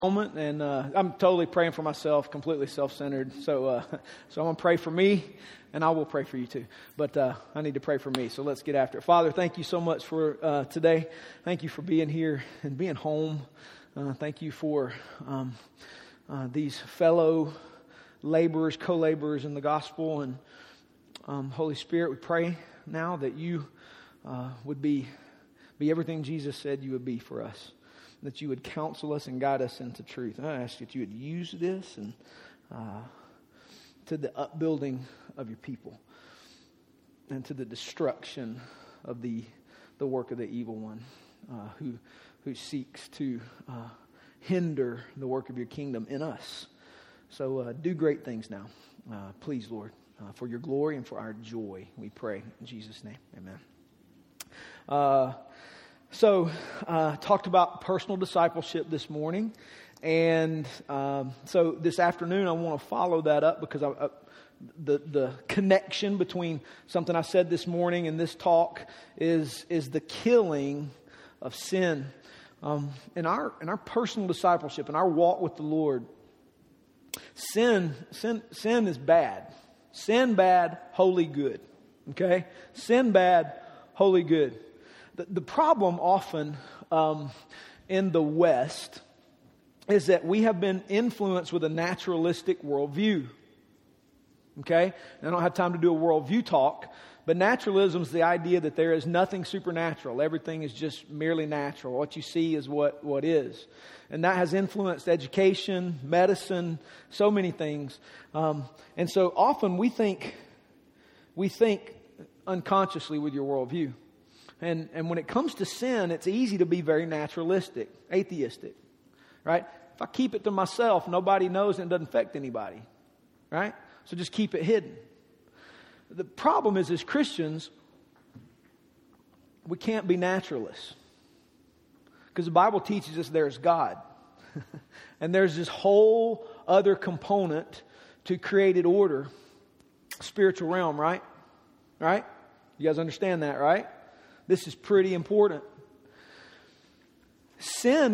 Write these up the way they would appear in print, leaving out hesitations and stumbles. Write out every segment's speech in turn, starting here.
Moment, and I'm totally praying for myself, completely self-centered. So I'm going to pray for me, and I will pray for you too. But I need to pray for me. So let's get after it. Father, thank you so much for today. Thank you for being here and being home. Thank you for these fellow laborers, co-laborers in the gospel, and Holy Spirit, we pray now that you would be everything Jesus said you would be for us. That you would counsel us and guide us into truth. And I ask that you would use this and to the upbuilding of your people and to the destruction of the work of the evil one who seeks to hinder the work of your kingdom in us. So do great things now, please, Lord, for your glory and for our joy. We pray in Jesus' name. Amen. So, talked about personal discipleship this morning, and so this afternoon I want to follow that up because the connection between something I said this morning and this talk is the killing of sin. In our personal discipleship, in our walk with the Lord, sin is bad. Sin bad, holy good. Okay? Sin bad, holy good. The problem often in the West is that we have been influenced with a naturalistic worldview. Okay? And I don't have time to do a worldview talk, but naturalism is the idea that there is nothing supernatural. Everything is just merely natural. What you see is what is. And that has influenced education, medicine, so many things. And so often we think unconsciously with your worldview. And when it comes to sin, it's easy to be very naturalistic, atheistic, right? If I keep it to myself, nobody knows and it doesn't affect anybody, right? So just keep it hidden. The problem is, as Christians, we can't be naturalists because the Bible teaches us there's God. And there's this whole other component to created order, spiritual realm, right? Right? You guys understand that, right? This is pretty important. Sin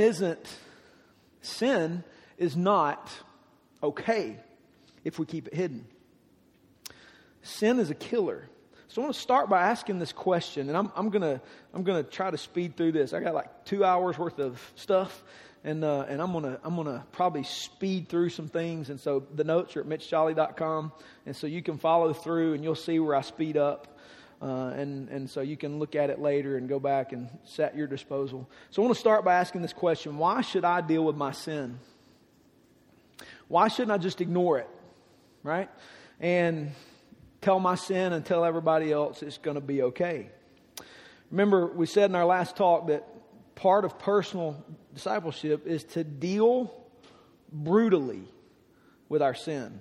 is not okay if we keep it hidden. Sin is a killer. So I want to start by asking this question, and I'm gonna try to speed through this. I got like 2 hours worth of stuff, and I'm gonna probably speed through some things. And so the notes are at mitchjolly.com, and so you can follow through, and you'll see where I speed up. And so you can look at it later and go back and set your disposal. So I want to start by asking this question: why should I deal with my sin? Why shouldn't I just ignore it, right? And tell my sin and tell everybody else it's going to be okay. Remember, we said in our last talk that part of personal discipleship is to deal brutally with our sin.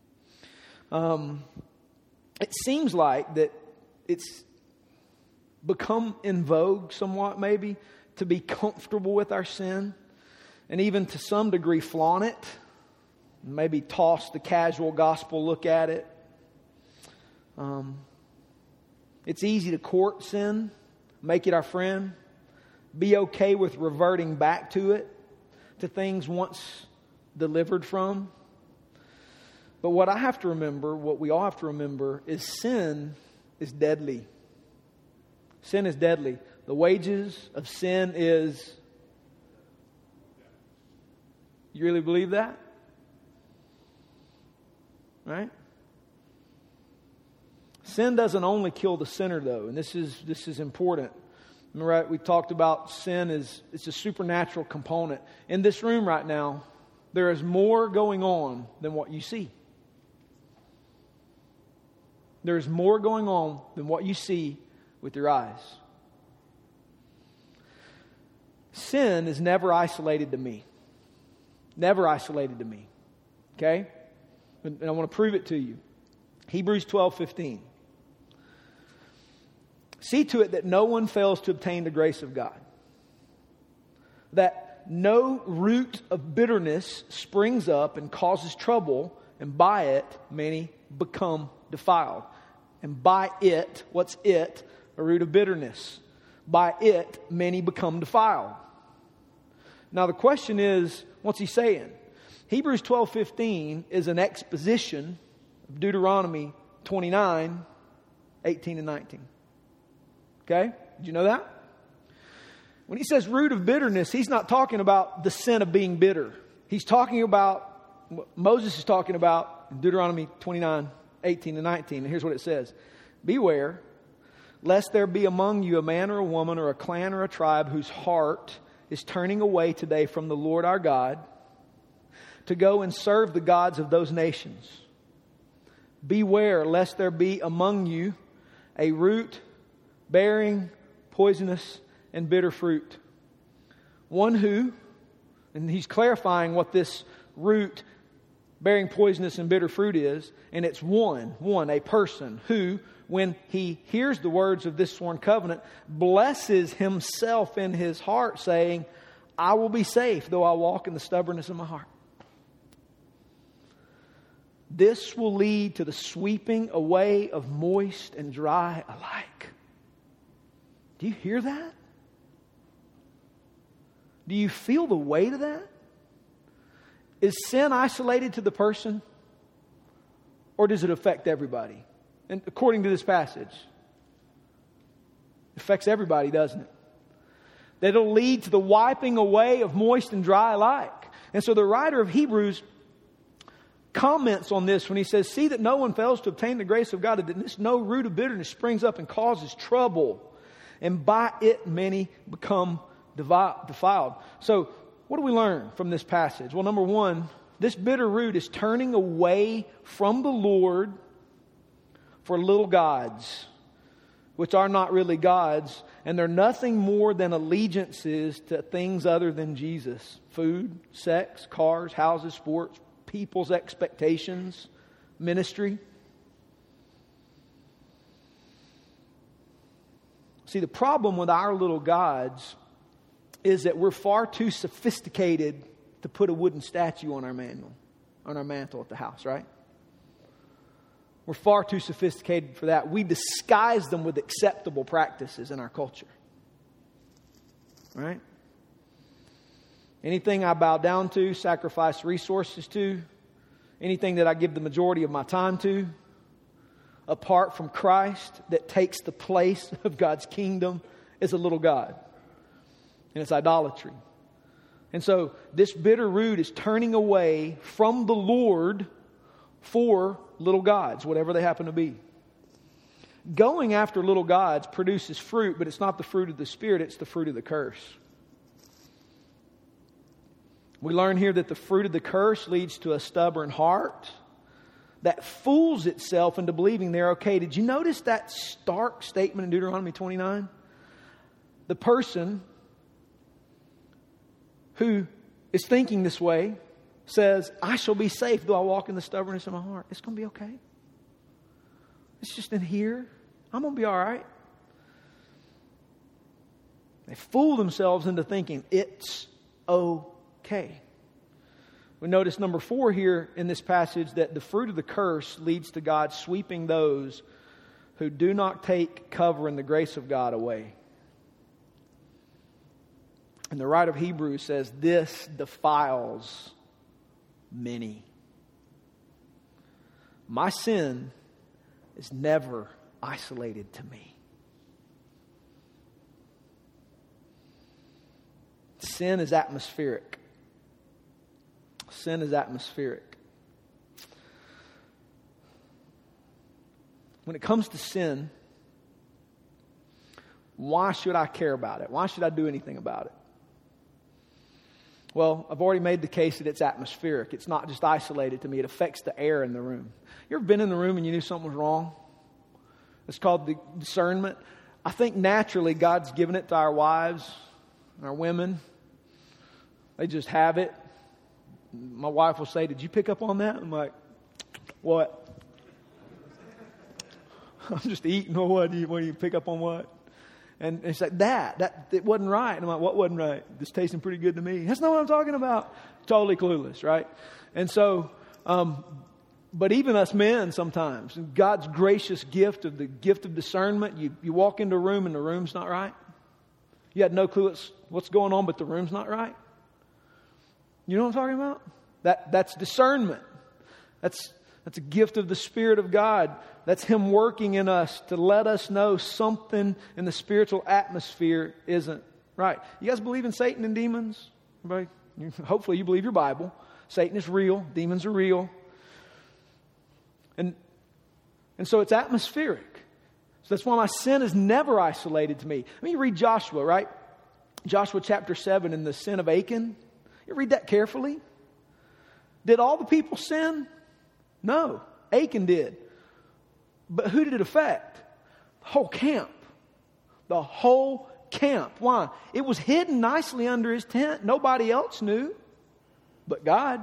It seems like that it's become in vogue somewhat, maybe, to be comfortable with our sin and even to some degree flaunt it, maybe toss the casual gospel look at it. It's easy to court sin, make it our friend, be okay with reverting back to it, to things once delivered from. But what I have to remember, what we all have to remember, is sin is deadly. Sin is deadly. The wages of sin is... You really believe that? Right? Sin doesn't only kill the sinner, though, and this is important. Remember, right? We talked about sin it's a supernatural component. In this room right now, there is more going on than what you see. There is more going on than what you see with your eyes. Sin is never isolated to me. Never isolated to me. Okay? And I want to prove it to you. Hebrews 12:15. See to it that no one fails to obtain the grace of God. That no root of bitterness springs up and causes trouble, and by it many become defiled. And by it, what's it? A root of bitterness. By it, many become defiled. Now the question is, what's he saying? Hebrews 12:15 is an exposition of Deuteronomy 29, 18 and 19. Okay? Did you know that? When he says root of bitterness, he's not talking about the sin of being bitter. He's talking about, Moses is talking about in Deuteronomy 29, 18 and 19. And here's what it says. Beware, lest there be among you a man or a woman or a clan or a tribe whose heart is turning away today from the Lord our God to go and serve the gods of those nations. Beware, lest there be among you a root bearing poisonous and bitter fruit. One who, and he's clarifying what this root bearing poisonous and bitter fruit is, and it's one, a person who, when he hears the words of this sworn covenant, blesses himself in his heart, saying, I will be safe, though I walk in the stubbornness of my heart. This will lead to the sweeping away of moist and dry alike. Do you hear that? Do you feel the weight of that? Is sin isolated to the person? Or does it affect everybody? And according to this passage, it affects everybody, doesn't it? That it'll lead to the wiping away of moist and dry alike. And so the writer of Hebrews comments on this when he says, see that no one fails to obtain the grace of God, that this no root of bitterness springs up and causes trouble, and by it many become defiled. So what do we learn from this passage? Well, number one, this bitter root is turning away from the Lord for little gods, which are not really gods, and they're nothing more than allegiances to things other than Jesus. Food, sex, cars, houses, sports, people's expectations, ministry. See, the problem with our little gods is that we're far too sophisticated to put a wooden statue on our mantle at the house, right? We're far too sophisticated for that. We disguise them with acceptable practices in our culture. Right? Anything I bow down to, sacrifice resources to, anything that I give the majority of my time to, apart from Christ, that takes the place of God's kingdom, is a little god. And it's idolatry. And so this bitter root is turning away from the Lord for little gods, whatever they happen to be. Going after little gods produces fruit, but it's not the fruit of the Spirit, it's the fruit of the curse. We learn here that the fruit of the curse leads to a stubborn heart that fools itself into believing they're okay. Did you notice that stark statement in Deuteronomy 29? The person who is thinking this way says, I shall be safe though I walk in the stubbornness of my heart. It's going to be okay. It's just in here. I'm going to be all right. They fool themselves into thinking it's okay. We notice number 4 here in this passage that the fruit of the curse leads to God sweeping those who do not take cover in the grace of God away. And the writer of Hebrews says, this defiles many. My sin is never isolated to me. Sin is atmospheric. Sin is atmospheric. When it comes to sin, why should I care about it? Why should I do anything about it? Well, I've already made the case that it's atmospheric. It's not just isolated to me. It affects the air in the room. You ever been in the room and you knew something was wrong? It's called the discernment. I think naturally God's given it to our wives and our women. They just have it. My wife will say, did you pick up on that? I'm like, what? I'm just eating. Or what do you pick up on what? And it's like, that it wasn't right. And I'm like, what wasn't right? This tasting pretty good to me. That's not what I'm talking about. Totally clueless, right? And so, but even us men sometimes, God's gracious gift of the gift of discernment, you walk into a room and the room's not right. You had no clue what's going on, but the room's not right. You know what I'm talking about? That's discernment. That's a gift of the Spirit of God. That's Him working in us to let us know something in the spiritual atmosphere isn't right. You guys believe in Satan and demons? Everybody? Hopefully you believe your Bible. Satan is real. Demons are real. And so it's atmospheric. So that's why my sin is never isolated to me. I mean, you read Joshua, right? Joshua chapter 7 and the sin of Achan. You read that carefully. Did all the people sin? No. Achan did. But who did it affect? The whole camp. The whole camp. Why? It was hidden nicely under his tent. Nobody else knew but God.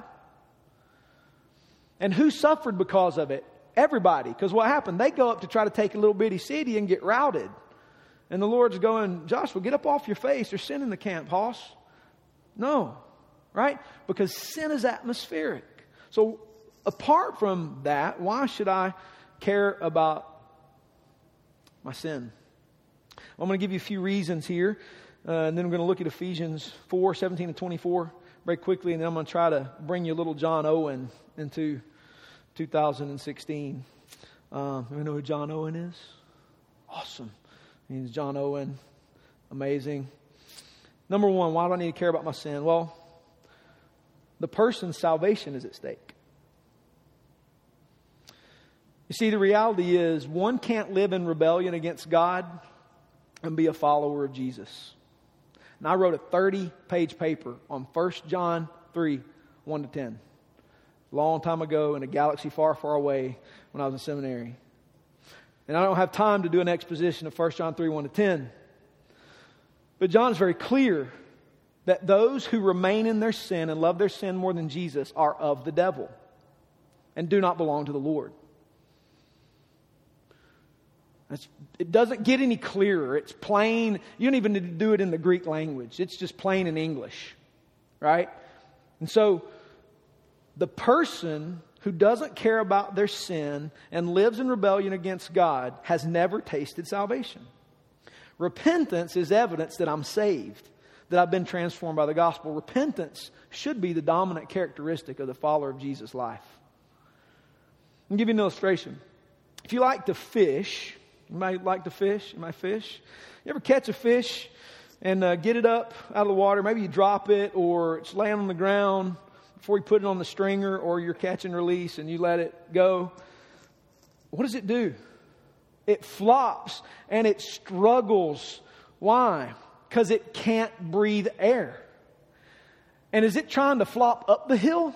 And who suffered because of it? Everybody. Because what happened? They go up to try to take a little bitty city and get routed. And the Lord's going, Joshua, get up off your face. There's sin in the camp, hoss. No. Right? Because sin is atmospheric. So apart from that, why should I care about my sin? I'm going to give you a few reasons here. And then I'm going to look at Ephesians 4, 17 and 24 very quickly. And then I'm going to try to bring you a little John Owen into 2016. You know who John Owen is? Awesome. He's John Owen. Amazing. Number one, why do I need to care about my sin? Well, the person's salvation is at stake. You see, the reality is one can't live in rebellion against God and be a follower of Jesus. And I wrote a 30-page paper on 1 John 3, 1 to 10. A long time ago in a galaxy far, far away when I was in seminary. And I don't have time to do an exposition of 1 John 3, 1 to 10. But John is very clear that those who remain in their sin and love their sin more than Jesus are of the devil and do not belong to the Lord. It doesn't get any clearer. It's plain. You don't even need to do it in the Greek language. It's just plain in English. Right? And so the person who doesn't care about their sin and lives in rebellion against God has never tasted salvation. Repentance is evidence that I'm saved, that I've been transformed by the gospel. Repentance should be the dominant characteristic of the follower of Jesus' life. I'll give you an illustration. If you like to fish, you might like to fish. You might fish. You ever catch a fish and get it up out of the water? Maybe you drop it or it's laying on the ground before you put it on the stringer, or you're catch and release and you let it go. What does it do? It flops and it struggles. Why? Because it can't breathe air. And is it trying to flop up the hill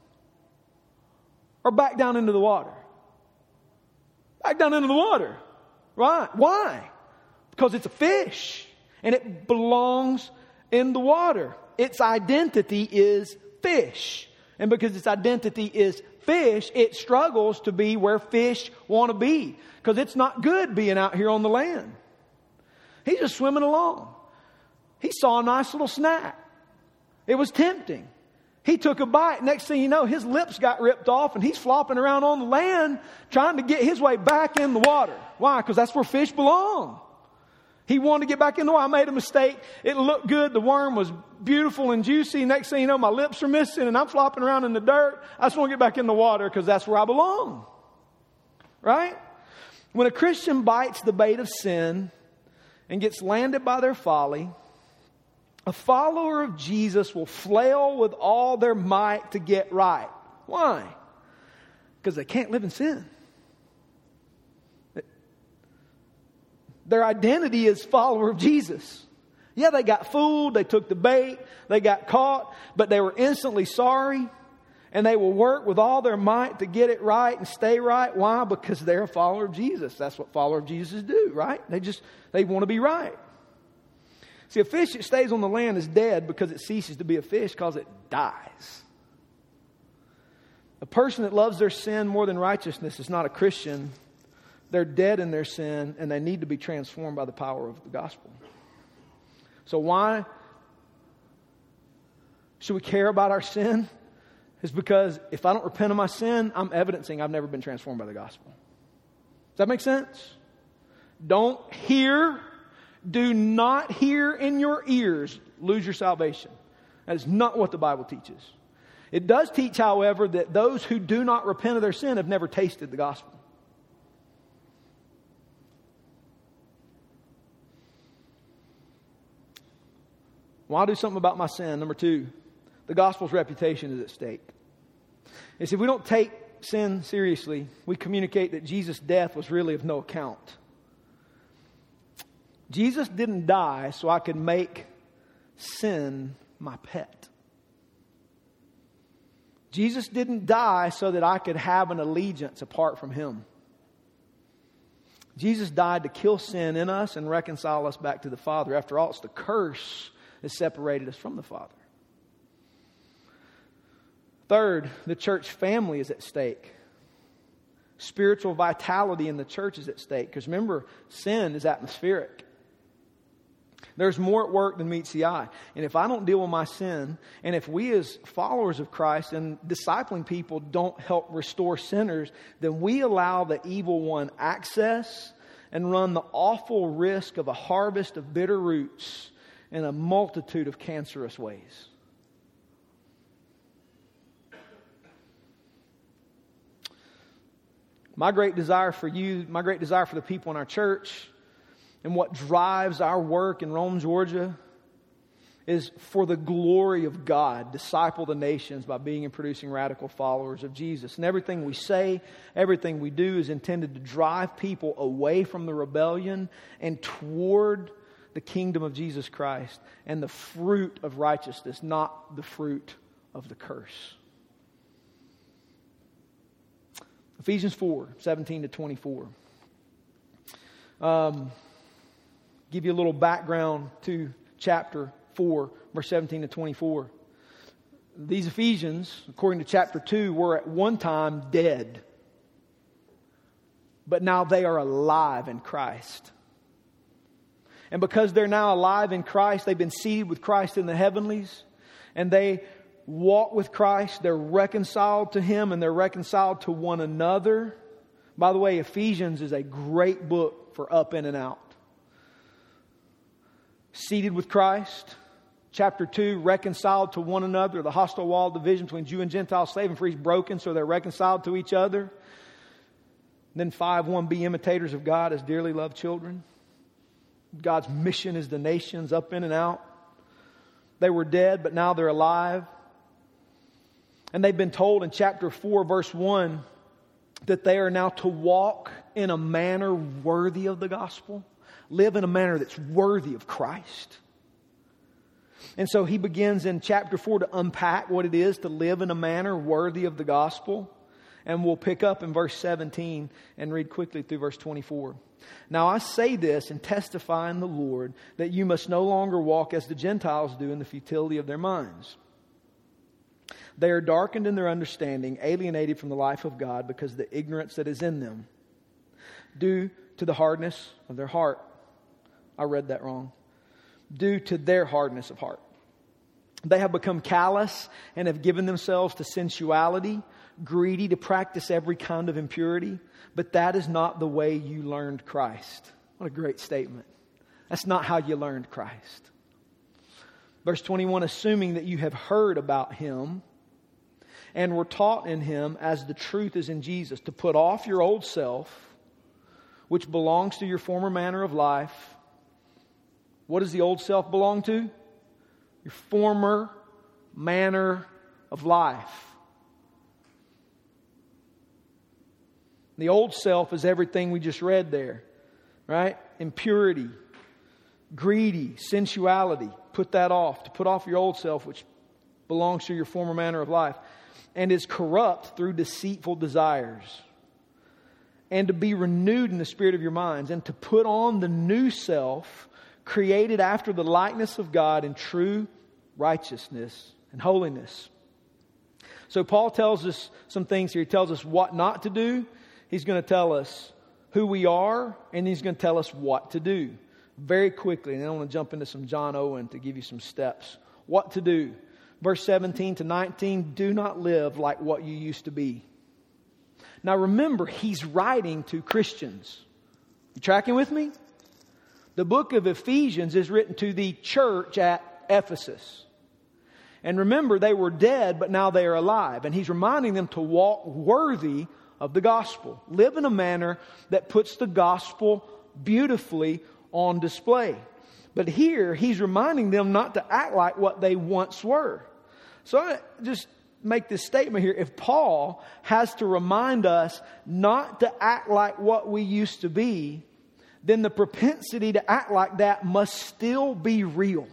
or back down into the water? Back down into the water. Right? Why? Because it's a fish and it belongs in the water. Its identity is fish. And because its identity is fish, it struggles to be where fish want to be. Because it's not good being out here on the land. He's just swimming along. He saw a nice little snack. It was tempting. He took a bite. Next thing you know, his lips got ripped off and he's flopping around on the land trying to get his way back in the water. Why? Because that's where fish belong. He wanted to get back in the water. I made a mistake. It looked good. The worm was beautiful and juicy. Next thing you know, my lips are missing and I'm flopping around in the dirt. I just want to get back in the water because that's where I belong. Right? When a Christian bites the bait of sin and gets landed by their folly, a follower of Jesus will flail with all their might to get right. Why? Because they can't live in sin. Their identity is follower of Jesus. Yeah, they got fooled, they took the bait, they got caught, but they were instantly sorry. And they will work with all their might to get it right and stay right. Why? Because they're a follower of Jesus. That's what followers of Jesus do, right? They want to be right. See, a fish that stays on the land is dead because it ceases to be a fish because it dies. A person that loves their sin more than righteousness is not a Christian. They're dead in their sin and they need to be transformed by the power of the gospel. So why should we care about our sin? It's because if I don't repent of my sin, I'm evidencing I've never been transformed by the gospel. Does that make sense? Do not hear in your ears, lose your salvation. That is not what the Bible teaches. It does teach, however, that those who do not repent of their sin have never tasted the gospel. Well, I'll do something about my sin. Number 2, the gospel's reputation is at stake. You see, if we don't take sin seriously, we communicate that Jesus' death was really of no account. Jesus didn't die so I could make sin my pet. Jesus didn't die so that I could have an allegiance apart from Him. Jesus died to kill sin in us and reconcile us back to the Father. After all, it's the curse that separated us from the Father. Third, the church family is at stake. Spiritual vitality in the church is at stake. Because remember, sin is atmospheric. There's more at work than meets the eye. And if I don't deal with my sin, and if we as followers of Christ and discipling people don't help restore sinners, then we allow the evil one access and run the awful risk of a harvest of bitter roots in a multitude of cancerous ways. My great desire for you, my great desire for the people in our church, and what drives our work in Rome, Georgia, is for the glory of God, disciple the nations by being and producing radical followers of Jesus. And everything we say, everything we do is intended to drive people away from the rebellion and toward the kingdom of Jesus Christ and the fruit of righteousness, not the fruit of the curse. Ephesians 4, 17 to 24. Give you a little background to chapter 4, verse 17 to 24. These Ephesians, according to chapter 2, were at one time dead. But now they are alive in Christ. And because they're now alive in Christ, they've been seated with Christ in the heavenlies. And they walk with Christ. They're reconciled to Him and they're reconciled to one another. By the way, Ephesians is a great book for up in and out. Seated with Christ. Chapter 2, reconciled to one another. The hostile wall of division between Jew and Gentile, slave and free is broken, so they're reconciled to each other. Then 5:1, be imitators of God as dearly loved children. God's mission is the nations, up in and out. They were dead, but now they're alive. And they've been told in chapter 4, verse 1, that they are now to walk in a manner worthy of the gospel. Live in a manner that's worthy of Christ. And so he begins in chapter 4 to unpack what it is to live in a manner worthy of the gospel. And we'll pick up in verse 17 and read quickly through verse 24. Now I say this and testify in the Lord that you must no longer walk as the Gentiles do in the futility of their minds. They are darkened in their understanding, alienated from the life of God because of the ignorance that is in them, due to the hardness of their heart. I read that wrong. Due to their hardness of heart. They have become callous and have given themselves to sensuality, greedy to practice every kind of impurity. But that is not the way you learned Christ. What a great statement. That's not how you learned Christ. Verse 21, assuming that you have heard about Him and were taught in Him as the truth is in Jesus, to put off your old self, which belongs to your former manner of life. What does the old self belong to? Your former manner of life. The old self is everything we just read there, right? Impurity, greedy, sensuality. Put that off. To put off your old self, which belongs to your former manner of life, and is corrupt through deceitful desires. And to be renewed in the spirit of your minds, and to put on the new self, created after the likeness of God in true righteousness and holiness. So Paul tells us some things here. He tells us what not to do. He's going to tell us who we are, and he's going to tell us what to do. Very quickly, and then I want to jump into some John Owen to give you some steps. What to do. Verse 17 to 19, do not live like what you used to be. Now remember, he's writing to Christians. You tracking with me? The book of Ephesians is written to the church at Ephesus. And remember, they were dead, but now they are alive. And he's reminding them to walk worthy of the gospel. Live in a manner that puts the gospel beautifully on display. But here, he's reminding them not to act like what they once were. So I just make this statement here. If Paul has to remind us not to act like what we used to be, then the propensity to act like that must still be real.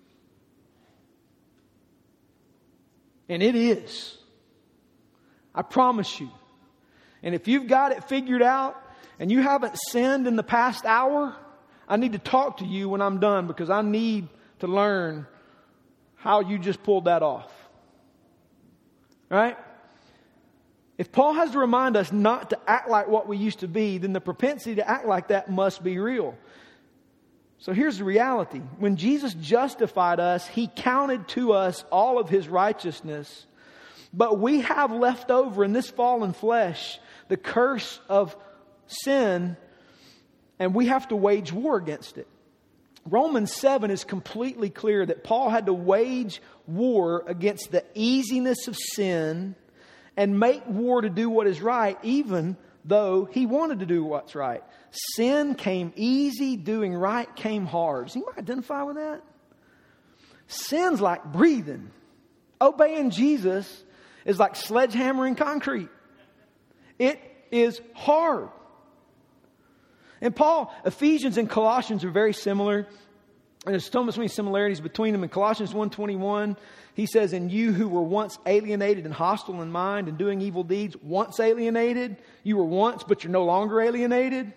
And it is. I promise you. And if you've got it figured out and you haven't sinned in the past hour, I need to talk to you when I'm done, because I need to learn how you just pulled that off. Right? If Paul has to remind us not to act like what we used to be, then the propensity to act like that must be real. So here's the reality. When Jesus justified us, He counted to us all of His righteousness. But we have left over in this fallen flesh the curse of sin, and we have to wage war against it. Romans 7 is completely clear that Paul had to wage war against the easiness of sin and make war to do what is right, even though he wanted to do what's right. Sin came easy, doing right came hard. Does anybody identify with that? Sin's like breathing. Obeying Jesus is like sledgehammering concrete. It is hard. And Paul, Ephesians and Colossians are very similar. And there's so many similarities between them. In Colossians 1:21, he says, "And you who were once alienated and hostile in mind and doing evil deeds," once alienated, you were once, but you're no longer alienated.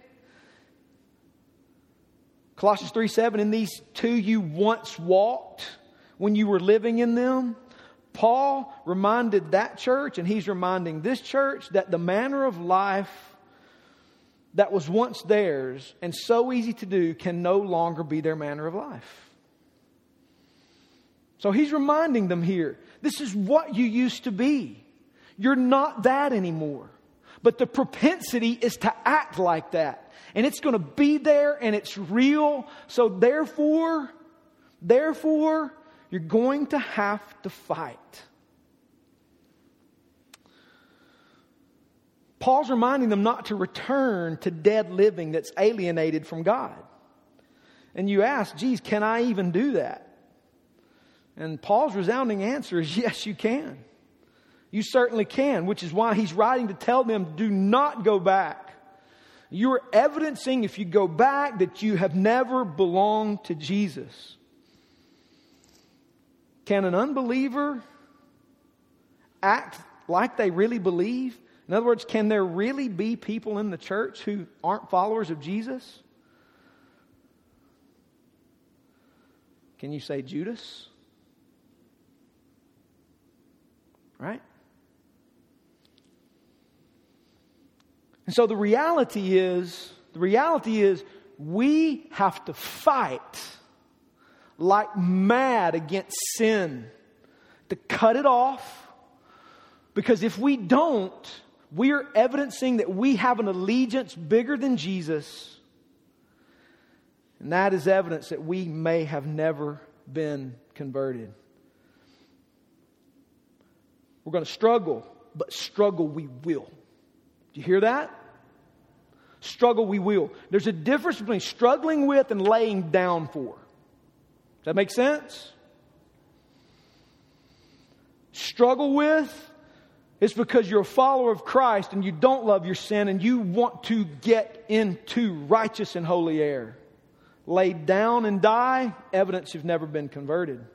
Colossians 3:7, "In these two you once walked when you were living in them." Paul reminded that church, and he's reminding this church, that the manner of life that was once theirs and so easy to do can no longer be their manner of life. So he's reminding them here, this is what you used to be. You're not that anymore. But the propensity is to act like that. And it's going to be there, and it's real. So therefore, you're going to have to fight. Paul's reminding them not to return to dead living that's alienated from God. And you ask, geez, can I even do that? And Paul's resounding answer is, yes, you can. You certainly can, which is why he's writing to tell them, do not go back. You're evidencing, if you go back, that you have never belonged to Jesus. Can an unbeliever act like they really believe? In other words, can there really be people in the church who aren't followers of Jesus? Can you say Judas? Right? And so the reality is we have to fight like mad against sin to cut it off. Because if we don't, we are evidencing that we have an allegiance bigger than Jesus. And that is evidence that we may have never been converted. We're going to struggle, but struggle we will. Do you hear that? Struggle we will. There's a difference between struggling with and laying down for. Does that make sense? Struggle with is because you're a follower of Christ and you don't love your sin and you want to get into righteous and holy air. Lay down and die, evidence you've never been converted.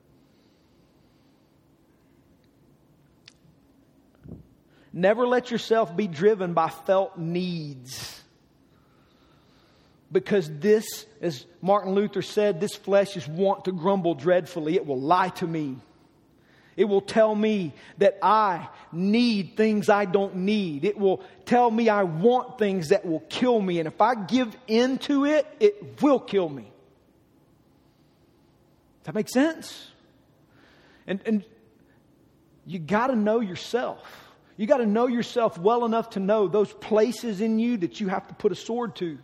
Never let yourself be driven by felt needs. Because this, as Martin Luther said, this flesh is wont to grumble dreadfully. It will lie to me. It will tell me that I need things I don't need. It will tell me I want things that will kill me. And if I give in to it, it will kill me. Does that make sense? And you got to know yourself. You got to know yourself well enough to know those places in you that you have to put a sword to.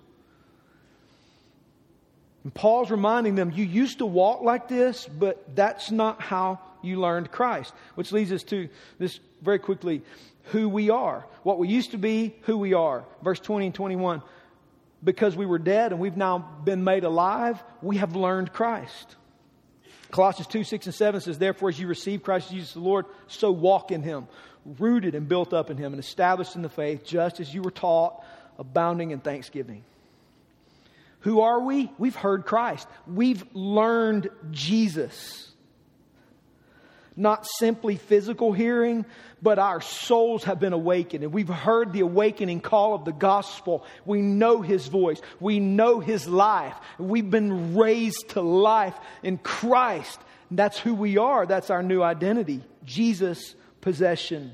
And Paul's reminding them, you used to walk like this, but that's not how you learned Christ. Which leads us to this very quickly, who we are. What we used to be, who we are. Verse 20 and 21. Because we were dead and we've now been made alive, we have learned Christ. Colossians 2, 6 and 7 says, therefore, as you receive Christ Jesus the Lord, so walk in Him, rooted and built up in Him, and established in the faith, just as you were taught, abounding in thanksgiving. Who are we? We've heard Christ. We've learned Jesus. Not simply physical hearing, but our souls have been awakened. And we've heard the awakening call of the gospel. We know His voice. We know His life. We've been raised to life in Christ. That's who we are. That's our new identity. Jesus' possession.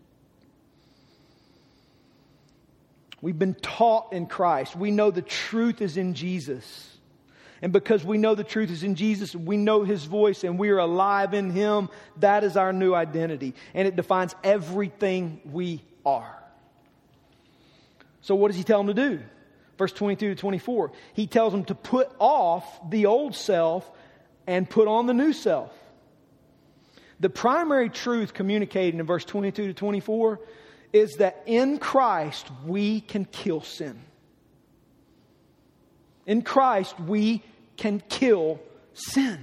We've been taught in Christ. We know the truth is in Jesus. And because we know the truth is in Jesus, we know His voice and we are alive in Him, that is our new identity. And it defines everything we are. So what does He tell them to do? Verse 22 to 24. He tells them to put off the old self and put on the new self. The primary truth communicated in verse 22 to 24 is that in Christ we can kill sin. In Christ we can kill sin.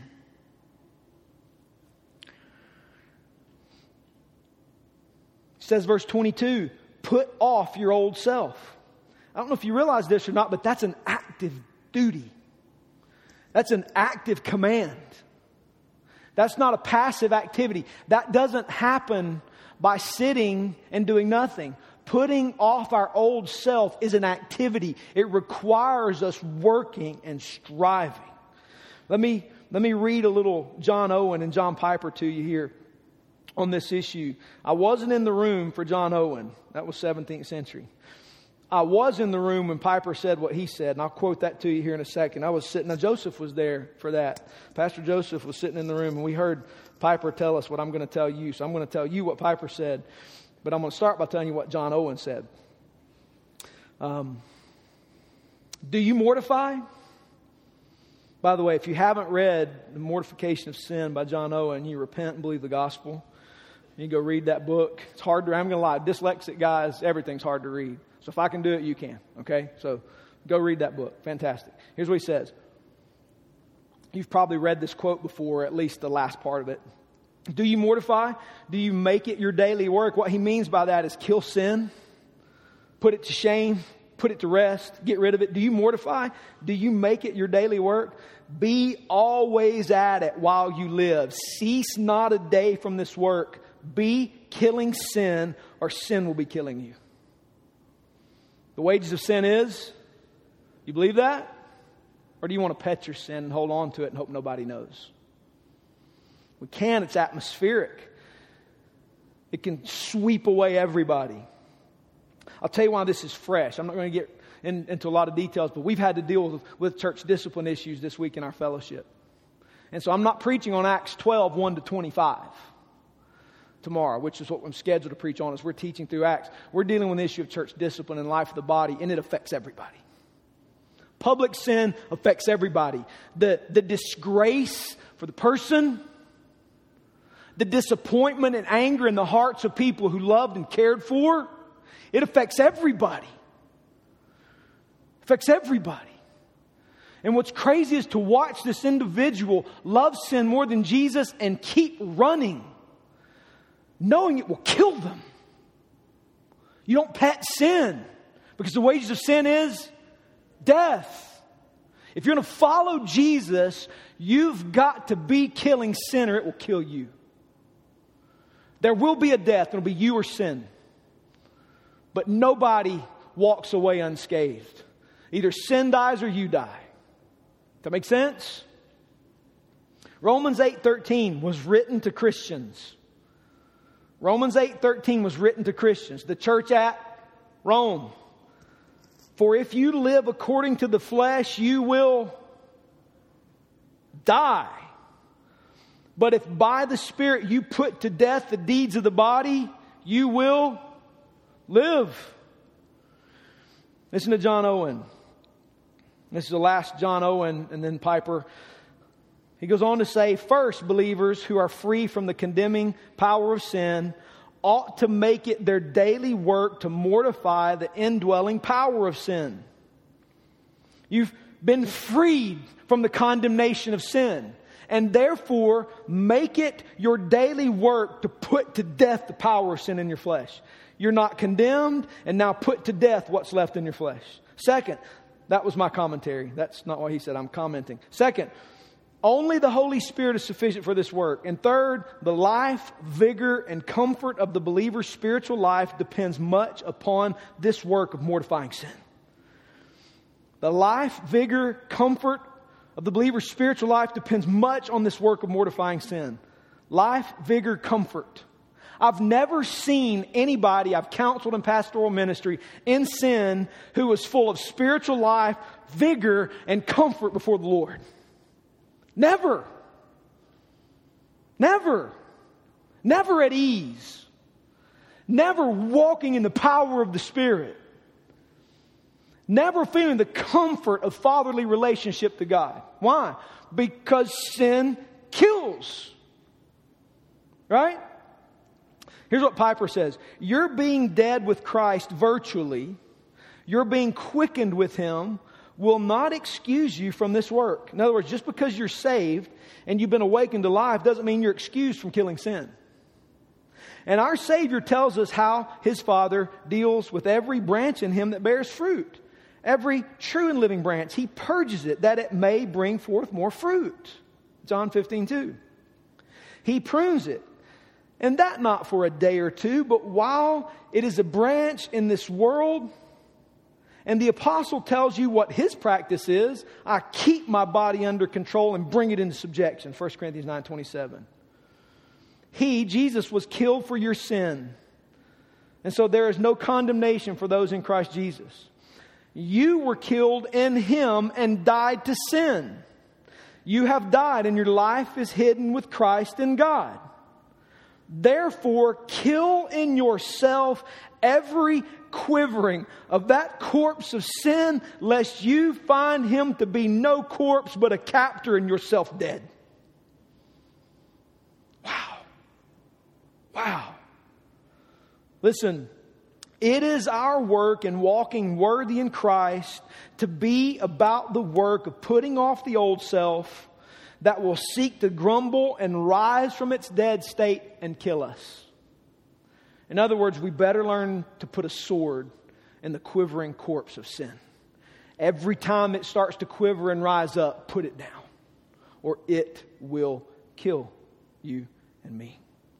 It says verse 22, put off your old self. I don't know if you realize this or not, but that's an active duty. That's an active command. That's not a passive activity. That doesn't happen by sitting and doing nothing. Putting off our old self is an activity. It requires us working and striving. Let me read a little John Owen and John Piper to you here on this issue. I wasn't in the room for John Owen. That was 17th century. I was in the room when Piper said what he said, and I'll quote that to you here in a second. I was sitting, now Joseph was there for that. Pastor Joseph was sitting in the room, and we heard Piper tell us what I'm going to tell you. So I'm going to tell you what Piper said. But I'm going to start by telling you what John Owen said. Do you mortify? By the way, if you haven't read The Mortification of Sin by John Owen, you repent and believe the gospel. You go read that book. It's hard to read. I'm going to lie. Dyslexic guys, everything's hard to read. So if I can do it, you can. Okay? So go read that book. Fantastic. Here's what he says. You've probably read this quote before, at least the last part of it. Do you mortify? Do you make it your daily work? What he means by that is kill sin, put it to shame, put it to rest, get rid of it. Do you mortify? Do you make it your daily work? Be always at it while you live. Cease not a day from this work. Be killing sin, or sin will be killing you. The wages of sin is? You believe that? Or do you want to pet your sin and hold on to it and hope nobody knows? We can. It's atmospheric. It can sweep away everybody. I'll tell you why this is fresh. I'm not going to get into a lot of details, but we've had to deal with church discipline issues this week in our fellowship. And so I'm not preaching on Acts 12, 1 to 25 tomorrow, which is what I'm scheduled to preach on as we're teaching through Acts. We're dealing with the issue of church discipline and life of the body, and it affects everybody. Public sin affects everybody. The disgrace for the person, the disappointment and anger in the hearts of people who loved and cared for, it affects everybody. It affects everybody. And what's crazy is to watch this individual love sin more than Jesus and keep running, knowing it will kill them. You don't pet sin, because the wages of sin is death. If you're going to follow Jesus, you've got to be killing sin, or it will kill you. There will be a death. It'll be you or sin. But nobody walks away unscathed. Either sin dies or you die. Does that make sense? Romans 8:13 was written to Christians. Romans 8:13 was written to Christians. The church at Rome. For if you live according to the flesh, you will die. But if by the Spirit you put to death the deeds of the body, you will live. Listen to John Owen. This is the last John Owen and then Piper. He goes on to say, first, believers who are free from the condemning power of sin ought to make it their daily work to mortify the indwelling power of sin. You've been freed from the condemnation of sin, and therefore make it your daily work to put to death the power of sin in your flesh. You're not condemned, and now put to death what's left in your flesh. Second, that was my commentary. That's not what he said. I'm commenting. Second, only the Holy Spirit is sufficient for this work. And third, the life, vigor, and comfort of the believer's spiritual life depends much upon this work of mortifying sin. The life, vigor, comfort of the believer's spiritual life depends much on this work of mortifying sin. Life, vigor, comfort. I've never seen anybody I've counseled in pastoral ministry in sin who was full of spiritual life, vigor, and comfort before the Lord. Never. Never. Never at ease. Never walking in the power of the Spirit. Never feeling the comfort of fatherly relationship to God. Why? Because sin kills. Right? Here's what Piper says. You're being dead with Christ virtually. You're being quickened with Him will not excuse you from this work. In other words, just because you're saved and you've been awakened to life doesn't mean you're excused from killing sin. And our Savior tells us how His Father deals with every branch in Him that bears fruit. Every true and living branch, He purges it that it may bring forth more fruit. John 15:2. He prunes it. And that not for a day or two, but while it is a branch in this world. And the apostle tells you what his practice is. I keep my body under control and bring it into subjection. 1 Corinthians 9:27. He, Jesus, was killed for your sin. And so there is no condemnation for those in Christ Jesus. You were killed in Him and died to sin. You have died and your life is hidden with Christ in God. Therefore, kill in yourself every quivering of that corpse of sin, lest you find him to be no corpse, but a captor and yourself dead. Wow. Wow. Listen, it is our work in walking worthy in Christ to be about the work of putting off the old self that will seek to grumble and rise from its dead state and kill us. In other words, we better learn to put a sword in the quivering corpse of sin. Every time it starts to quiver and rise up, put it down, or it will kill you and me.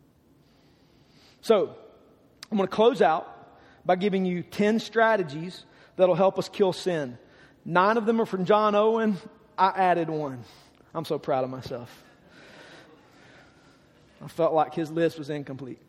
So, I'm going to close out by giving you 10 strategies that'll help us kill sin. 9 of them are from John Owen. I added one. I'm so proud of myself. I felt like his list was incomplete.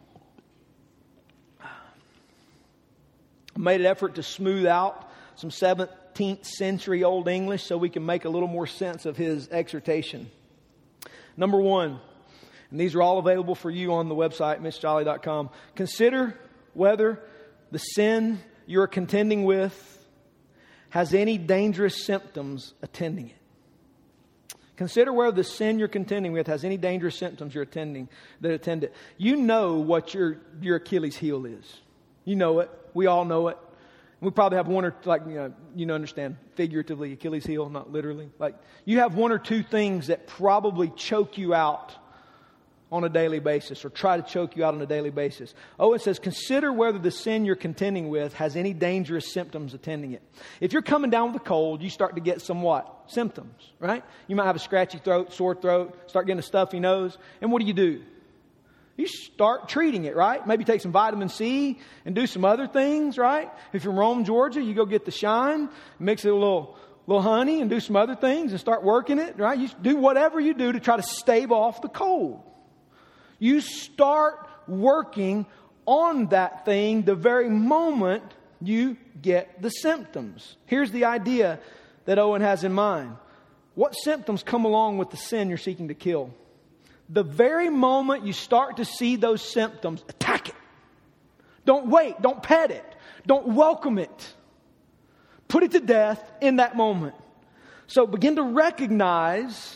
I made an effort to smooth out some 17th century Old English so we can make a little more sense of his exhortation. Number 1, and these are all available for you on the website, MitchJolly.com. Consider whether the sin you're contending with has any dangerous symptoms attending it. Consider whether the sin you're contending with has any dangerous symptoms that attend it. You know what your Achilles heel is. You know it. We all know it. We probably have one or understand figuratively Achilles heel, not literally. Like you have 1 or 2 things that probably choke you out on a daily basis, or try to choke you out on a daily basis. Oh, it says, consider whether the sin you're contending with has any dangerous symptoms attending it. If you're coming down with a cold, you start to get some what? Symptoms, right? You might have a scratchy throat, sore throat, start getting a stuffy nose. And what do? You start treating it, right? Maybe take some vitamin C and do some other things, right? If you're in Rome, Georgia, you go get the Shine, mix it with a little honey and do some other things and start working it, right? You do whatever you do to try to stave off the cold. You start working on that thing the very moment you get the symptoms. Here's the idea that Owen has in mind. What symptoms come along with the sin you're seeking to kill? The very moment you start to see those symptoms, attack it. Don't wait. Don't pet it. Don't welcome it. Put it to death in that moment. So begin to recognize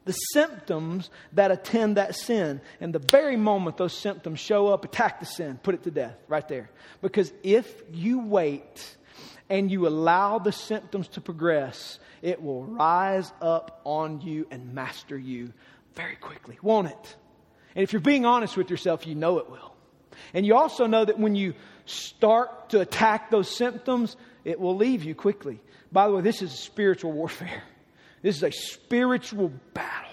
the symptoms that attend that sin. And the very moment those symptoms show up, attack the sin, put it to death right there. Because if you wait and you allow the symptoms to progress, it will rise up on you and master you very quickly, won't it? And if you're being honest with yourself, you know it will. And you also know that when you start to attack those symptoms, it will leave you quickly. By the way, this is spiritual warfare. This is a spiritual battle.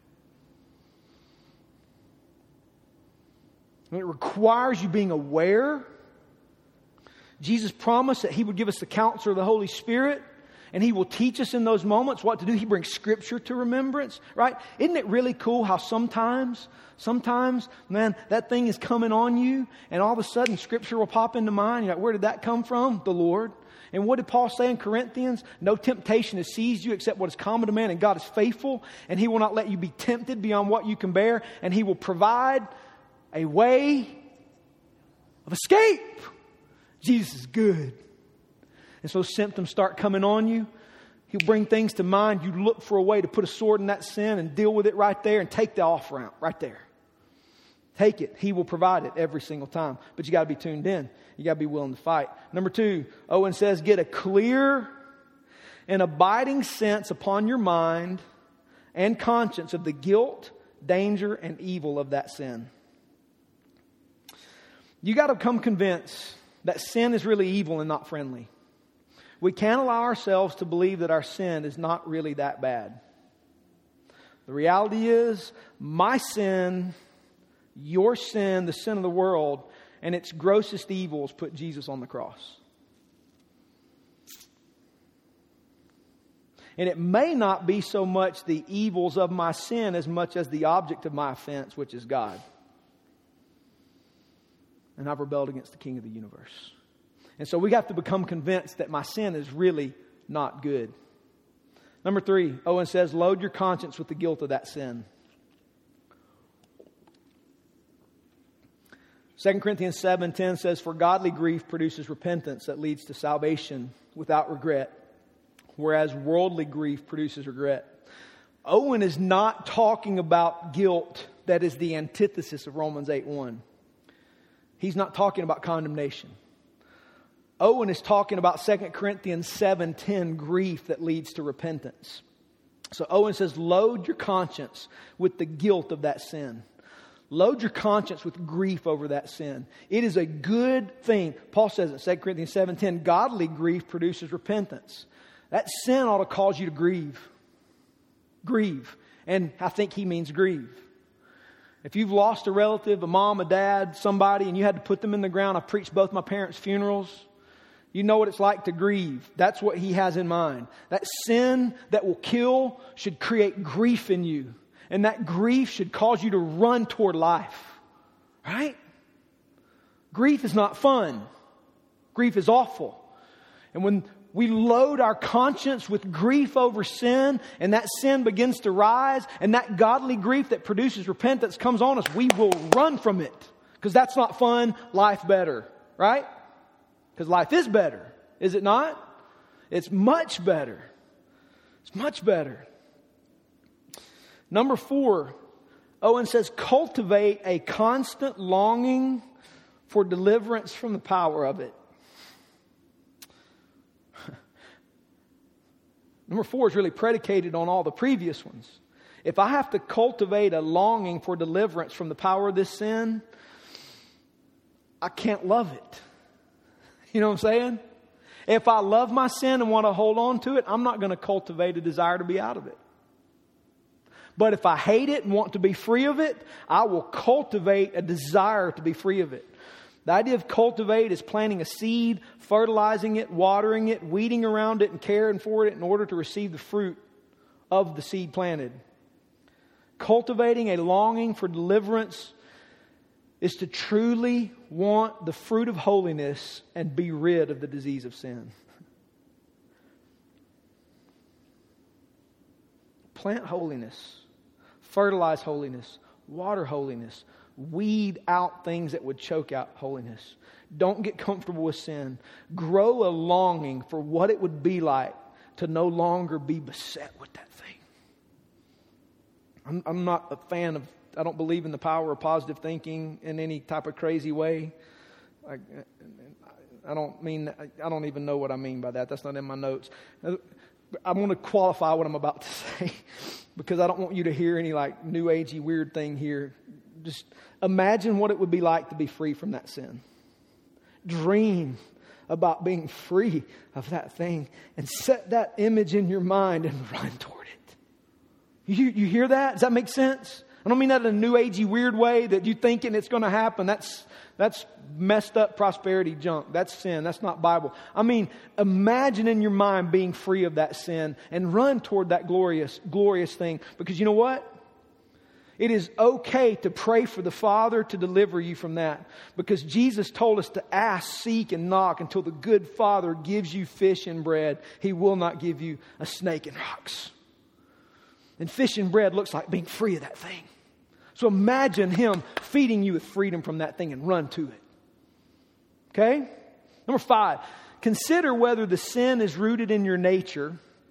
And it requires you being aware. Jesus promised that He would give us the counsel of the Holy Spirit, and He will teach us in those moments what to do. He brings Scripture to remembrance, right? Isn't it really cool how sometimes, man, that thing is coming on you, and all of a sudden Scripture will pop into mind. You're like, where did that come from? The Lord. And what did Paul say in Corinthians? No temptation has seized you except what is common to man, and God is faithful, and He will not let you be tempted beyond what you can bear, and He will provide a way of escape. Jesus is good. And so symptoms start coming on you. He'll bring things to mind. You look for a way to put a sword in that sin and deal with it right there and take the off ramp right there. Take it. He will provide it every single time. But you got to be tuned in. You got to be willing to fight. Number 2, Owen says, get a clear and abiding sense upon your mind and conscience of the guilt, danger, and evil of that sin. You got to become convinced that sin is really evil and not friendly. We can't allow ourselves to believe that our sin is not really that bad. The reality is, my sin, your sin, the sin of the world, and its grossest evils put Jesus on the cross. And it may not be so much the evils of my sin as much as the object of my offense, which is God. And I've rebelled against the King of the universe. And so we have to become convinced that my sin is really not good. Number 3, Owen says, load your conscience with the guilt of that sin. 2 Corinthians 7:10 says, for godly grief produces repentance that leads to salvation without regret, whereas worldly grief produces regret. Owen is not talking about guilt that is the antithesis of Romans 8:1. He's not talking about condemnation. Owen is talking about 2 Corinthians 7:10 grief that leads to repentance. So Owen says, load your conscience with the guilt of that sin. Load your conscience with grief over that sin. It is a good thing. Paul says in 2 Corinthians 7:10, godly grief produces repentance. That sin ought to cause you to grieve. Grieve. And I think he means grieve. If you've lost a relative, a mom, a dad, somebody, and you had to put them in the ground, I preached both my parents' funerals. You know what it's like to grieve. That's what he has in mind. That sin that will kill should create grief in you. And that grief should cause you to run toward life. Right? Grief is not fun. Grief is awful. And when we load our conscience with grief over sin, and that sin begins to rise, and that godly grief that produces repentance comes on us, we will run from it. Because that's not fun. Life better. Right? Because life is better. Is it not? It's much better. It's much better. Number 4, Owen says, cultivate a constant longing for deliverance from the power of it. Number 4 is really predicated on all the previous ones. If I have to cultivate a longing for deliverance from the power of this sin, I can't love it. You know what I'm saying? If I love my sin and want to hold on to it, I'm not going to cultivate a desire to be out of it. But if I hate it and want to be free of it, I will cultivate a desire to be free of it. The idea of cultivate is planting a seed, fertilizing it, watering it, weeding around it, and caring for it in order to receive the fruit of the seed planted. Cultivating a longing for deliverance is to truly want the fruit of holiness and be rid of the disease of sin. Plant holiness. Fertilize holiness. Water holiness. Weed out things that would choke out holiness. Don't get comfortable with sin. Grow a longing for what it would be like to no longer be beset with that thing. I'm not a fan of, I don't believe in the power of positive thinking in any type of crazy way. I don't even know what I mean by that. That's not in my notes. I want to qualify what I'm about to say because I don't want you to hear any like new agey weird thing here. Just imagine what it would be like to be free from that sin. Dream about being free of that thing and set that image in your mind and run toward it. You hear that? Does that make sense? I don't mean that in a new agey weird way that you thinking it's going to happen. That's messed up prosperity junk. That's sin. That's not Bible. I mean, imagine in your mind being free of that sin and run toward that glorious thing. Because you know what? It is okay to pray for the Father to deliver you from that. Because Jesus told us to ask, seek, and knock until the good Father gives you fish and bread. He will not give you a snake and rocks. And fish and bread looks like being free of that thing. So imagine Him feeding you with freedom from that thing and run to it. Okay? Number 5, consider whether the sin is rooted in your nature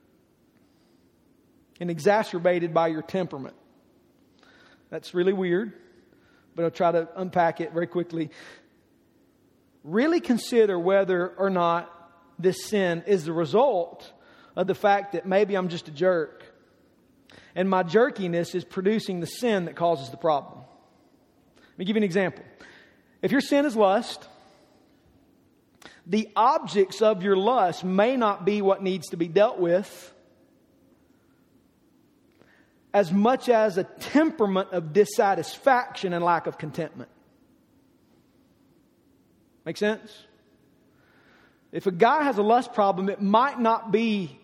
and exacerbated by your temperament. That's really weird, but I'll try to unpack it very quickly. Really consider whether or not this sin is the result of the fact that maybe I'm just a jerk and my jerkiness is producing the sin that causes the problem. Let me give you an example. If your sin is lust, the objects of your lust may not be what needs to be dealt with as much as a temperament of dissatisfaction and lack of contentment. Make sense? If a guy has a lust problem, it might not be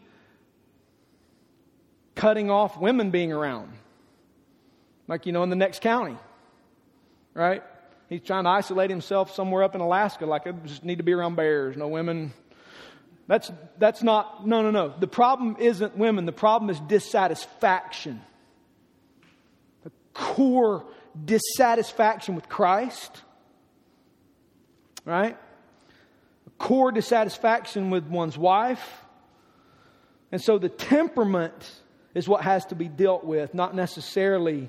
cutting off women being around. Like, in the next county. Right? He's trying to isolate himself somewhere up in Alaska. Like, I just need to be around bears. No women. That's not, no. The problem isn't women. The problem is dissatisfaction. The core dissatisfaction with Christ. Right? A core dissatisfaction with one's wife. And so the temperament is what has to be dealt with, not necessarily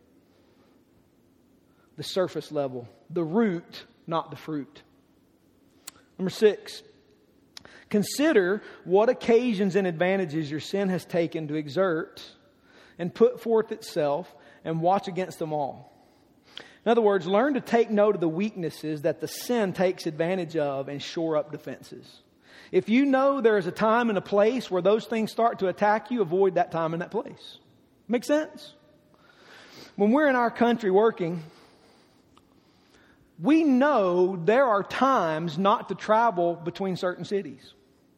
the surface level. The root, not the fruit. Number 6, consider what occasions and advantages your sin has taken to exert and put forth itself and watch against them all. In other words, learn to take note of the weaknesses that the sin takes advantage of and shore up defenses. If you know there is a time and a place where those things start to attack you, avoid that time and that place. Make sense? When we're in our country working, we know there are times not to travel between certain cities.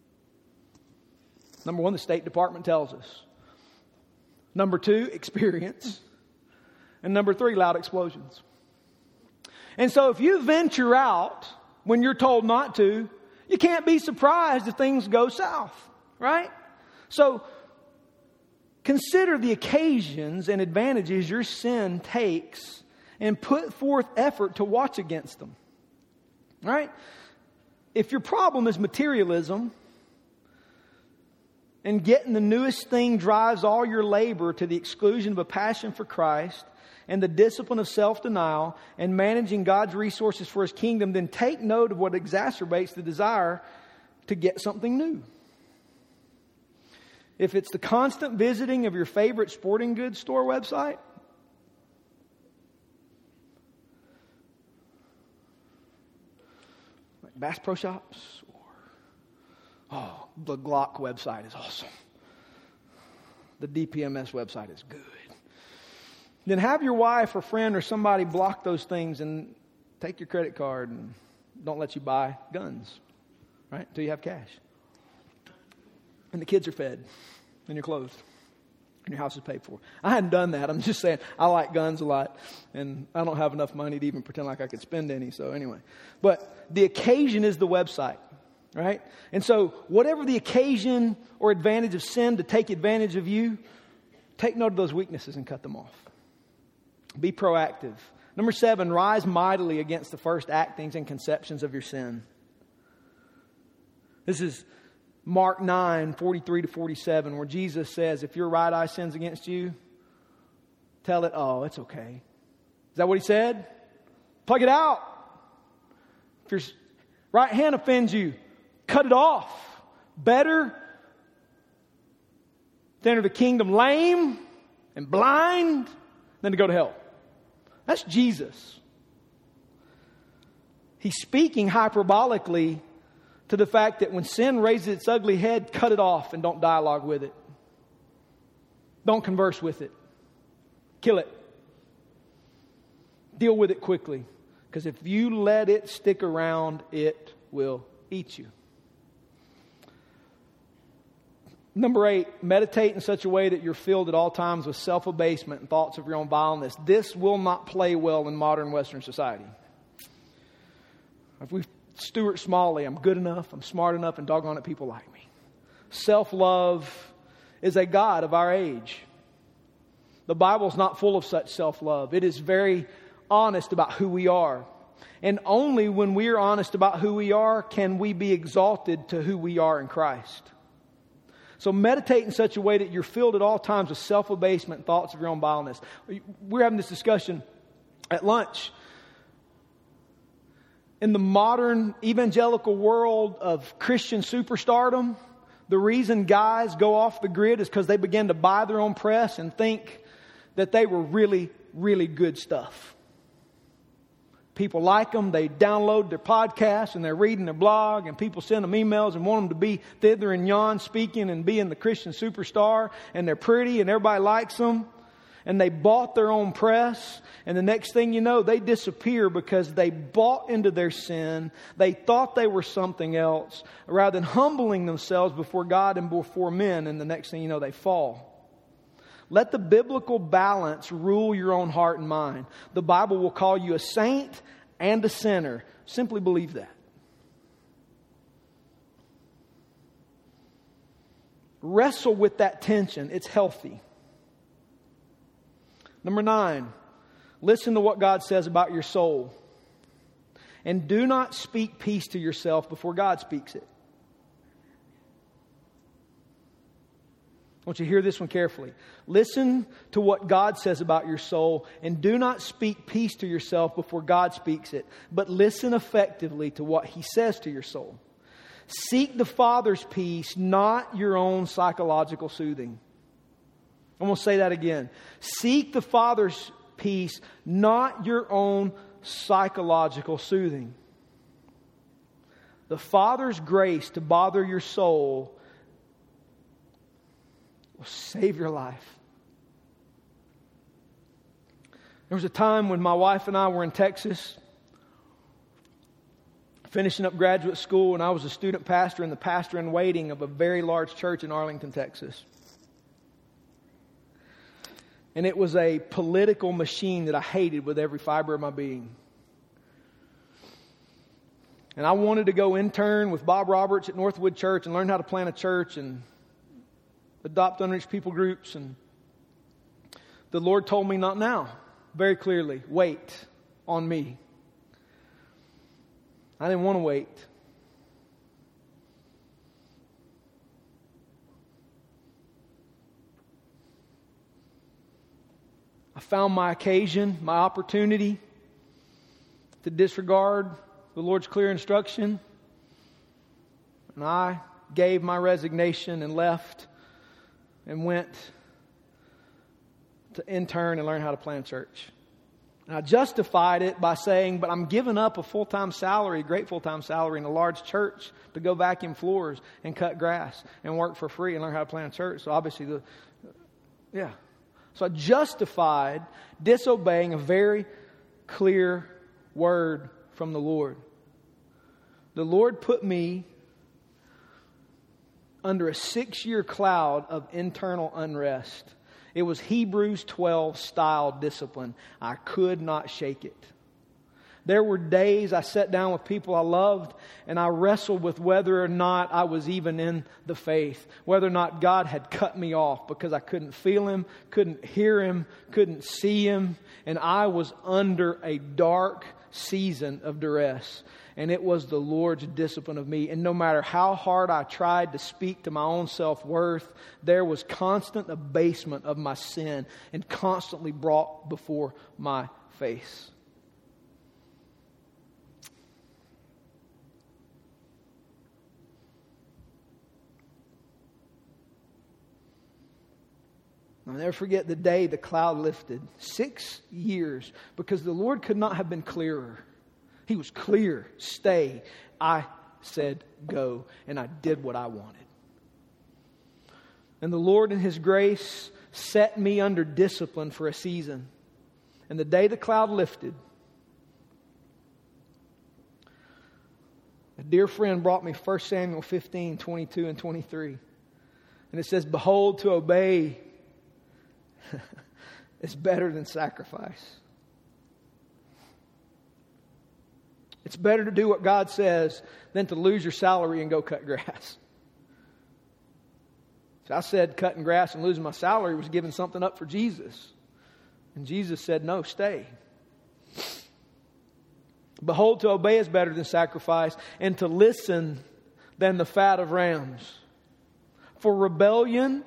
Number 1, the State Department tells us. Number 2, experience. And number 3, loud explosions. And so if you venture out when you're told not to, you can't be surprised if things go south, right? So consider the occasions and advantages your sin takes and put forth effort to watch against them, right? If your problem is materialism and getting the newest thing drives all your labor to the exclusion of a passion for Christ and the discipline of self-denial and managing God's resources for His kingdom, then take note of what exacerbates the desire to get something new. If it's the constant visiting of your favorite sporting goods store website, like Bass Pro Shops, or the Glock website is awesome. The DPMS website is good. Then have your wife or friend or somebody block those things and take your credit card and don't let you buy guns, right? Until you have cash. And the kids are fed and you're clothed and your house is paid for. I hadn't done that. I'm just saying I like guns a lot and I don't have enough money to even pretend like I could spend any. So anyway, but the occasion is the website, right? And so whatever the occasion or advantage of sin to take advantage of you, take note of those weaknesses and cut them off. Be proactive. Number 7, rise mightily against the first actings and conceptions of your sin. This is Mark 9, 43 to 47, where Jesus says, if your right eye sins against you, Tell it, oh, it's okay. Is that what he said? Plug it out. If your right hand offends you, cut it off. Better to enter the kingdom lame and blind than to go to hell. That's Jesus. He's speaking hyperbolically to the fact that when sin raises its ugly head, cut it off and don't dialogue with it. Don't converse with it. Kill it. Deal with it quickly. Because if you let it stick around, it will eat you. Number 8, meditate in such a way that you're filled at all times with self-abasement and thoughts of your own vileness. This will not play well in modern Western society. If we Stuart Smalley, I'm good enough, I'm smart enough, and doggone it, people like me. Self-love is a god of our age. The Bible's not full of such self-love. It is very honest about who we are. And only when we are honest about who we are can we be exalted to who we are in Christ. So meditate in such a way that you're filled at all times with self-abasement and thoughts of your own vileness. We're having this discussion at lunch. In the modern evangelical world of Christian superstardom, the reason guys go off the grid is because they begin to buy their own press and think that they were really, really good stuff. People like them, they download their podcasts and they're reading their blog, and people send them emails and want them to be thither and yon speaking and being the Christian superstar, and they're pretty and everybody likes them, and they bought their own press, and the next thing you know, they disappear because they bought into their sin. They thought they were something else rather than humbling themselves before God and before men, and the next thing you know, they fall. Let the biblical balance rule your own heart and mind. The Bible will call you a saint and a sinner. Simply believe that. Wrestle with that tension. It's healthy. Number 9, listen to what God says about your soul. And do not speak peace to yourself before God speaks it. I want you to hear this one carefully. Listen to what God says about your soul, and do not speak peace to yourself before God speaks it, but listen effectively to what He says to your soul. Seek the Father's peace, not your own psychological soothing. I'm going to say that again. Seek the Father's peace, not your own psychological soothing. The Father's grace to bother your soul will save your life. There was a time when my wife and I were in Texas, finishing up graduate school, and I was a student pastor and the pastor in waiting of a very large church in Arlington, Texas. And it was a political machine that I hated with every fiber of my being. And I wanted to go intern with Bob Roberts at Northwood Church and learn how to plant a church and adopt unreached people groups. And the Lord told me, not now. Very clearly, wait on me. I didn't want to wait. I found my occasion, my opportunity to disregard the Lord's clear instruction. And I gave my resignation and left and went to intern and learn how to plant a church. And I justified it by saying, but I'm giving up a full-time salary, great full-time salary in a large church to go vacuum floors and cut grass and work for free and learn how to plant a church. So obviously, So I justified disobeying a very clear word from the Lord. The Lord put me under a 6-year cloud of internal unrest. It was Hebrews 12 style discipline. I could not shake it. There were days I sat down with people I loved and I wrestled with whether or not I was even in the faith. Whether or not God had cut me off because I couldn't feel Him, couldn't hear Him, couldn't see Him. And I was under a dark season of duress. and it was the Lord's discipline of me. And no matter how hard I tried to speak to my own self-worth, there was constant abasement of my sin and constantly brought before my face. I'll never forget the day the cloud lifted. 6 years, because the Lord could not have been clearer. He was clear. Stay. I said go, and I did what I wanted. And the Lord in His grace set me under discipline for a season. And the day the cloud lifted, a dear friend brought me 1 Samuel 15, 22 and 23. And it says, behold, to obey is better than sacrifice. It's better to do what God says than to lose your salary and go cut grass. So I said cutting grass and losing my salary was giving something up for Jesus. And Jesus said, no, stay. Behold, to obey is better than sacrifice, and to listen than the fat of rams. For rebellion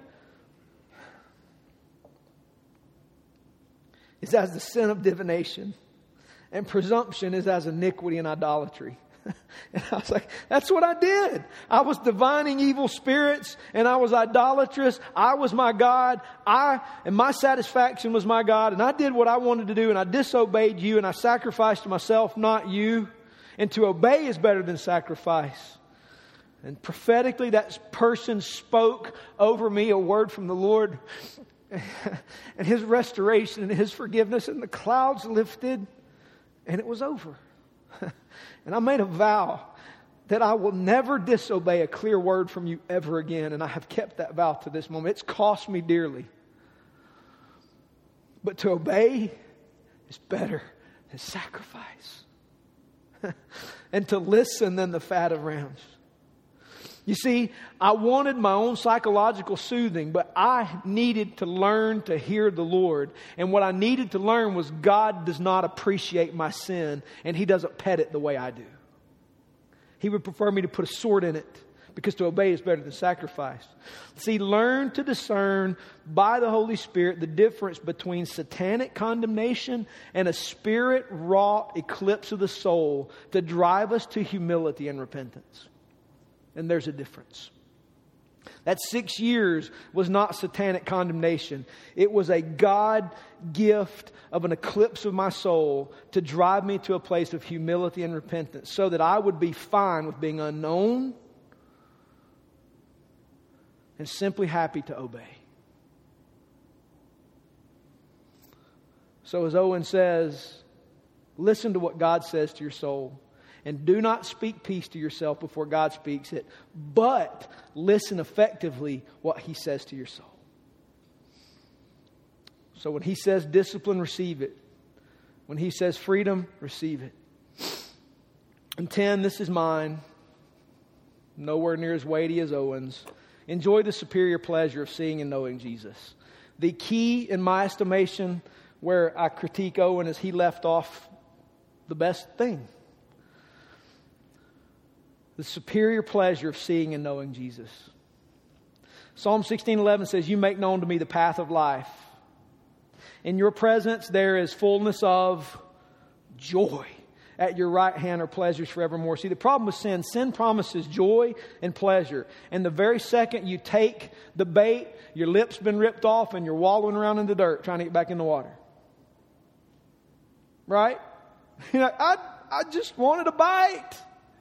is as the sin of divination, and presumption is as iniquity and idolatry. And I was like, that's what I did. I was divining evil spirits, and I was idolatrous. I was my God. And my satisfaction was my God. And I did what I wanted to do, and I disobeyed you, and I sacrificed to myself, not you. And to obey is better than sacrifice. And prophetically, that person spoke over me a word from the Lord, and His restoration and His forgiveness, and the clouds lifted, and it was over. And I made a vow that I will never disobey a clear word from you ever again, and I have kept that vow to this moment. It's cost me dearly. But to obey is better than sacrifice. And to listen than the fat of rams. You see, I wanted my own psychological soothing, but I needed to learn to hear the Lord. And what I needed to learn was God does not appreciate my sin, and He doesn't pet it the way I do. He would prefer me to put a sword in it, because to obey is better than sacrifice. See, learn to discern by the Holy Spirit the difference between satanic condemnation and a spirit-wrought eclipse of the soul to drive us to humility and repentance. And there's a difference. That 6 years was not satanic condemnation. It was a God gift of an eclipse of my soul to drive me to a place of humility and repentance so that I would be fine with being unknown and simply happy to obey. So as Owen says, listen to what God says to your soul. And do not speak peace to yourself before God speaks it, but listen effectively what He says to your soul. So when He says discipline, receive it. When He says freedom, receive it. And 10, this is mine. Nowhere near as weighty as Owen's. Enjoy the superior pleasure of seeing and knowing Jesus. The key in my estimation where I critique Owen is he left off the best thing. The superior pleasure of seeing and knowing Jesus. Psalm 16:11 says, you make known to me the path of life. In your presence there is fullness of joy. At your right hand are pleasures forevermore. See, the problem with sin promises joy and pleasure. And the very second you take the bait, your lip's been ripped off and you're wallowing around in the dirt trying to get back in the water. Right? You're like, I just wanted a bite.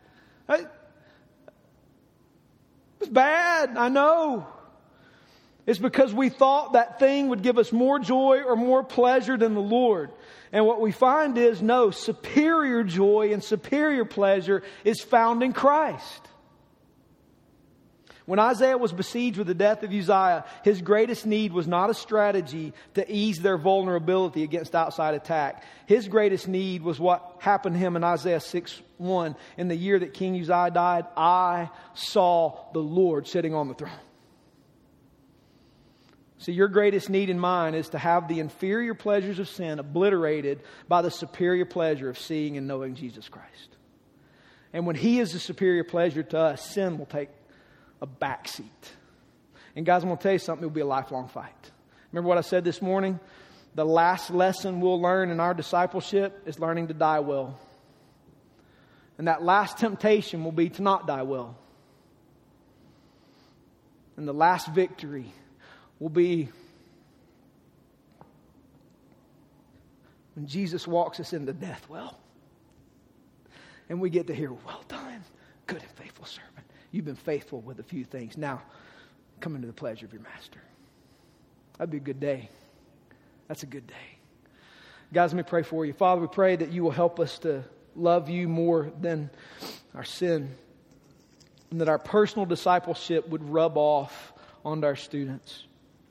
It's bad, I know. It's because we thought that thing would give us more joy or more pleasure than the Lord. And what we find is, no, superior joy and superior pleasure is found in Christ. When Isaiah was besieged with the death of Uzziah, his greatest need was not a strategy to ease their vulnerability against outside attack. His greatest need was what happened to him in Isaiah 6:1. In the year that King Uzziah died, I saw the Lord sitting on the throne. See, your greatest need and mine is to have the inferior pleasures of sin obliterated by the superior pleasure of seeing and knowing Jesus Christ. And when He is the superior pleasure to us, sin will take a backseat. And guys, I'm going to tell you something, it will be a lifelong fight. Remember what I said this morning? The last lesson we'll learn in our discipleship is learning to die well. And that last temptation will be to not die well. And the last victory will be when Jesus walks us into death well. And we get to hear, well done, good and faithful servant. You've been faithful with a few things. Now, come into the pleasure of your master. That'd be a good day. That's a good day. Guys, let me pray for you. Father, we pray that you will help us to love you more than our sin. And that our personal discipleship would rub off onto our students.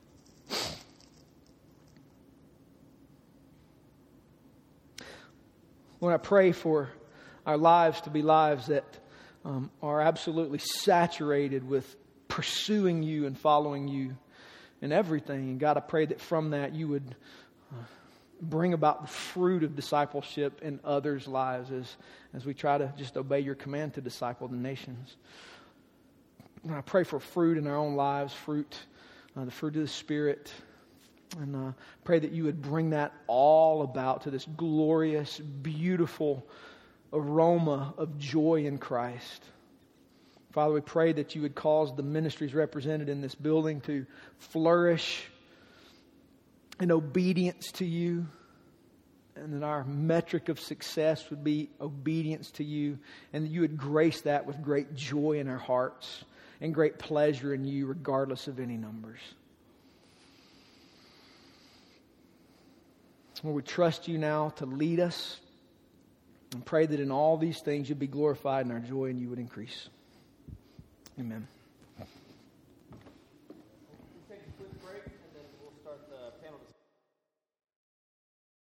Lord, I pray for our lives to be lives that are absolutely saturated with pursuing you and following you in everything. And God, I pray that from that you would bring about the fruit of discipleship in others' lives as we try to just obey your command to disciple the nations. And I pray for fruit in our own lives, the fruit of the Spirit. And pray that you would bring that all about to this glorious, beautiful aroma of joy in Christ. Father, we pray that you would cause the ministries represented in this building to flourish in obedience to you. And that our metric of success would be obedience to you. And that you would grace that with great joy in our hearts and great pleasure in you regardless of any numbers. Lord, we trust you now to lead us and pray that in all these things you'd be glorified and our joy and you would increase. Amen.